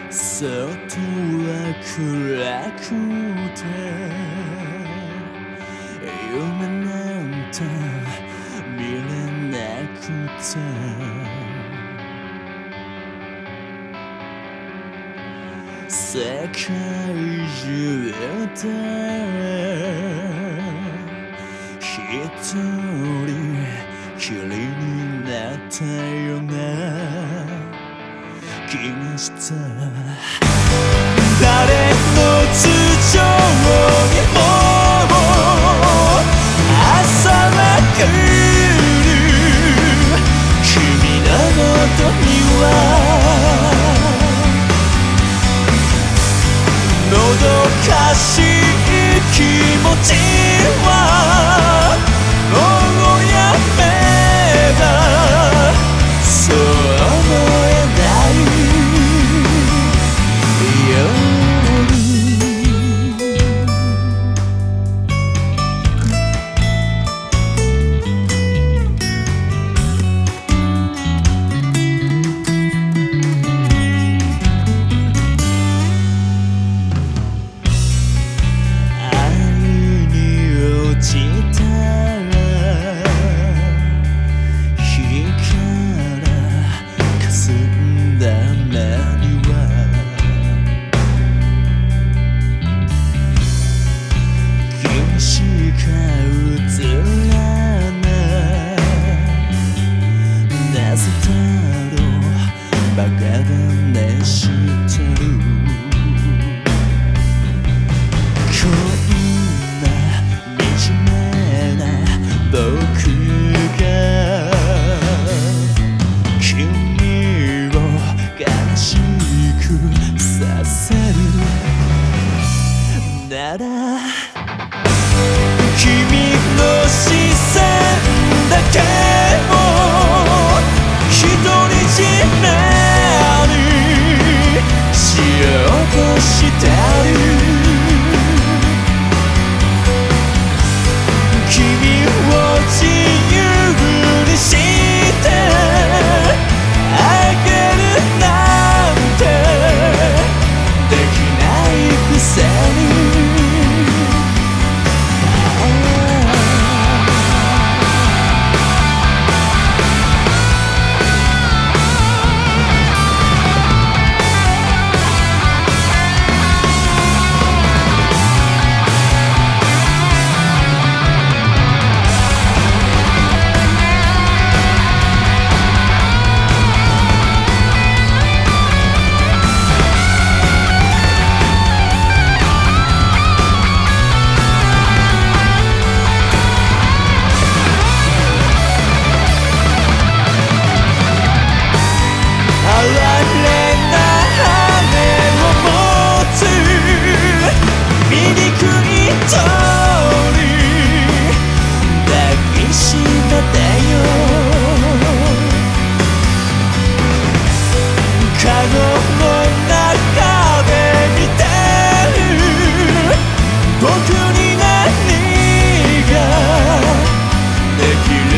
外は暗くて夢なんて見れなくて世界中で一人きりになったような気がした誰の頭上にも朝は来る君のもとにはもどかしい気持ちはもうやめだそう思えないバカだね知ってるこんな惨めな僕が君を悲しくさせるなら君の視線だけを独り占めしようとしてる君を自由にしてあげるなんてできないくせに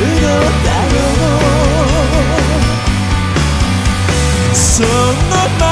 その